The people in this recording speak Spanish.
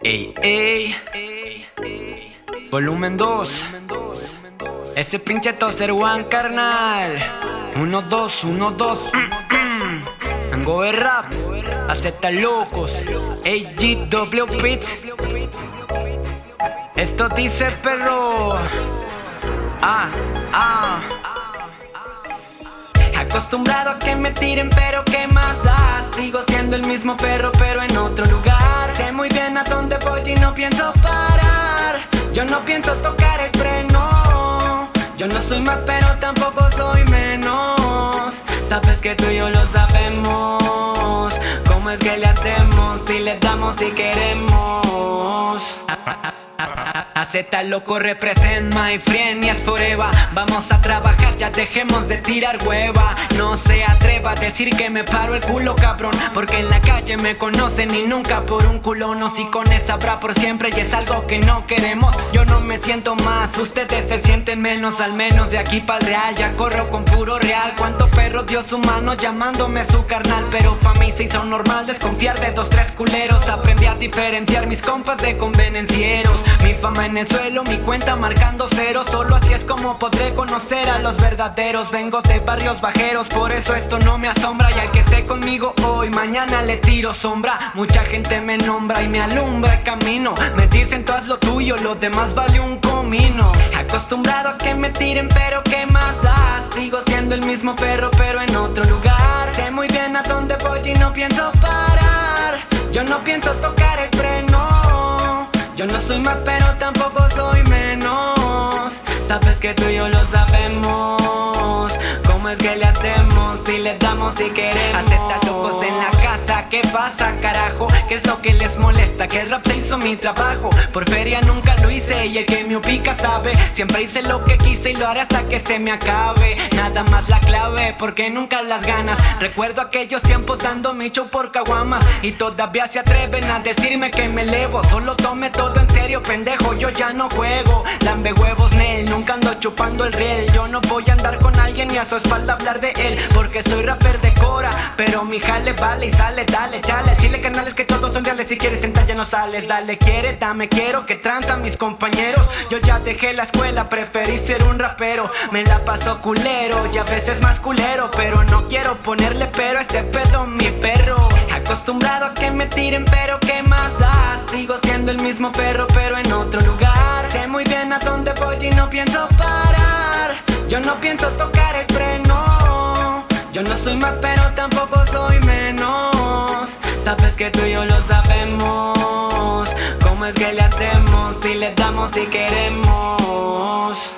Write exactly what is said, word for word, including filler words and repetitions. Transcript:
Ey, ey, volumen dos. Ese pinche toser one, carnal. Uno, dos, uno, dos. Ango de rap, acepta locos. A G W Beats. Esto dice perro. Ah, ah. Acostumbrado a que me tiren, pero ¿qué más da? Sigo siendo el mismo perro, pero en otro lugar. Sé muy bien a dónde voy y no pienso parar. Yo no pienso tocar el freno. Yo no soy más, pero tampoco soy menos. Sabes que tú y yo lo sabemos. ¿Cómo es que le hacemos? Si le damos si queremos. Acepta loco, represent my friend, yes forever. Vamos a trabajar, ya dejemos de tirar hueva. No se atreva a decir que me paro el culo, cabrón, porque en la calle me conocen y nunca por un culón. O si con esa habrá por siempre y es algo que no queremos. Yo no me siento más, ustedes se sienten menos. Al menos de aquí pa'l real, ya corro con puro real. Cuánto perro dio su mano llamándome su carnal. Pero pa' mí se hizo normal desconfiar de dos, tres culeros. Aprendí a diferenciar mis compas de convenencieros. Mi fama en el suelo, mi cuenta marcando cero. Solo así es como podré conocer a los verdaderos. Vengo de barrios bajeros, por eso esto no me asombra. Y al que esté conmigo hoy, mañana le tiro sombra. Mucha gente me nombra y me alumbra el camino. Me dicen tú haz lo tuyo, lo demás vale un comino. Acostumbrado a que me tiren, pero ¿qué más da? Sigo siendo el mismo perro, pero en otro lugar. Sé muy bien a dónde voy y no pienso parar. Yo no pienso tocar el freno. Yo no soy más, pero tampoco soy menos. Sabes que tú y yo lo sabemos. ¿Cómo es que le hacemos? Si le damos si queremos. Acepta locos en la casa, ¿qué pasa, carajo? ¿Qué es lo que les molesta? Que el rap se hizo mi trabajo. Por feria nunca lo hice y el que me ubica sabe. Siempre hice lo que quise y lo haré hasta que se me acabe. Nada más la clave, porque nunca las ganas. Recuerdo aquellos tiempos dando mi show por caguamas y todavía se atreven a decirme que me elevo. Solo tome todo en serio, pendejo, yo ya no juego. Lambe huevos, Nel, nunca ando chupando el riel. Yo no voy a andar con alguien ni a su espalda hablar de él, porque soy rapper de cora, pero mi jale vale y sale, dale, chale. Al chile, carnales, que todos son reales. Si quieres sentar ya no sales, dale, quiere, dame, quiero que transan mis compañeros. Yo ya dejé la escuela, preferí ser un rapero. Me la paso culero y a veces más culero, pero no quiero ponerle pero a este pedo, mi perro. Acostumbrado a que me tiren, pero ¿qué más da? Sigo siendo el mismo perro, pero en otro lugar. Sé muy bien a dónde voy y no pienso parar. Yo no pienso tocar el freno. Yo no soy más, pero tampoco soy menos. Sabes que tú y yo lo sabemos. ¿Cómo es que le hacemos? Si le damos si queremos.